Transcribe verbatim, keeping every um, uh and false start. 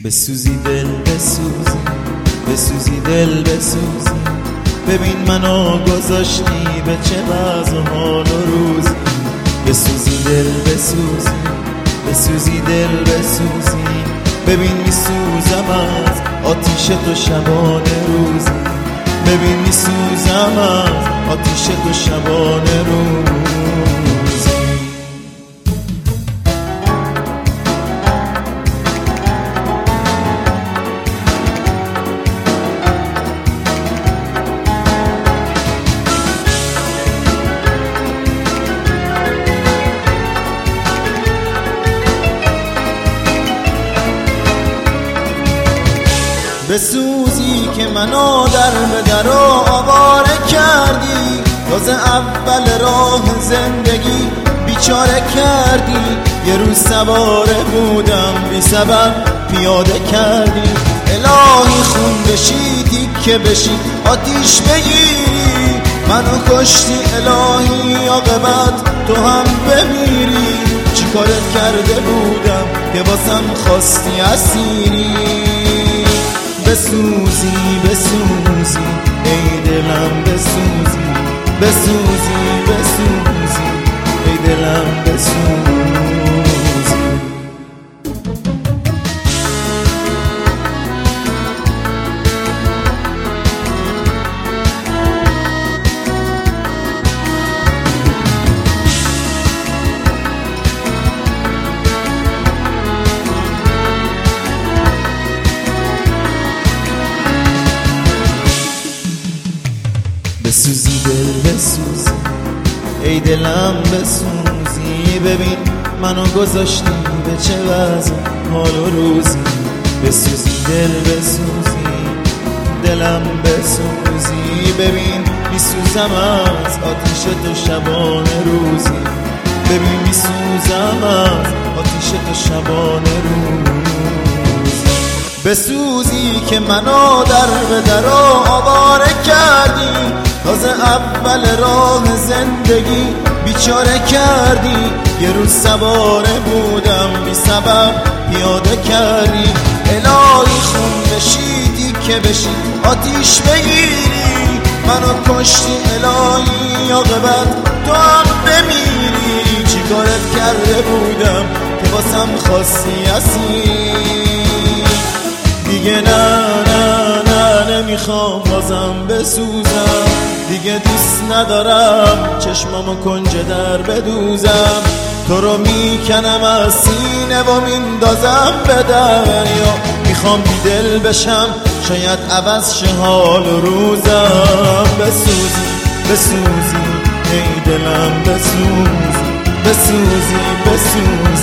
بسوزی دل بسوزی، بسوزی دل بسوزی، ببین منو گذاشتی به چه وضع و حال و روزی. بسوزی دل بسوزی، بسوزی دل بسوزی، ببین میسوزم از آتیش تو شبانه روزی. ببین میسوزم از آتیش تو شبانه روزی. بسوزی که منو در به در و آواره کردی، تازه اول راه زندگی بیچاره کردی. یه روز سواره بودم بی سبب پیاده کردی. الهی خون بشی که بشی آتیش بگیری، منو کشتی الهی عاقبت تو هم بمیری. چی کارت کرده بودم که باسم خواستی اسیری؟ بسوزی بسوزی ای دلم بسوزی، بسوزی بسوزی ای دلم بسوزی. بسوزی دل بسوزی ای دلم بسوزی، ببین منو گذاشتی به چه وضع حال و روزی. بسوزی دل بسوزی، دلم بسوزی، ببین میسوزم از آتیش تو شبانه روزی. ببین میسوزم از آتیش تو شبانه روزی. بسوزی که منو در به در آواره کردی، تازه اول راه زندگی بیچاره کردی. یه روز سواره بودم بی سبب پیاده کردی. الهی خون بشیدی که بشی آتیش بگیری، منو کشتی الهی عاقبت تو هم بمیری. چی کارت کرده بودم که واسم خواستی اسیری؟ دیگه نه نه نه نمیخوام بازم بسوزم، دیگه دوست ندارم چشمامو کنج در بدوزم. تو رو میکنم از سینه و میندازم به دریا. میخوام بی دل بشم شاید عوض شه حال و روزم. بسوزی بسوزی ای دلم بسوزی، بسوزی بسوزی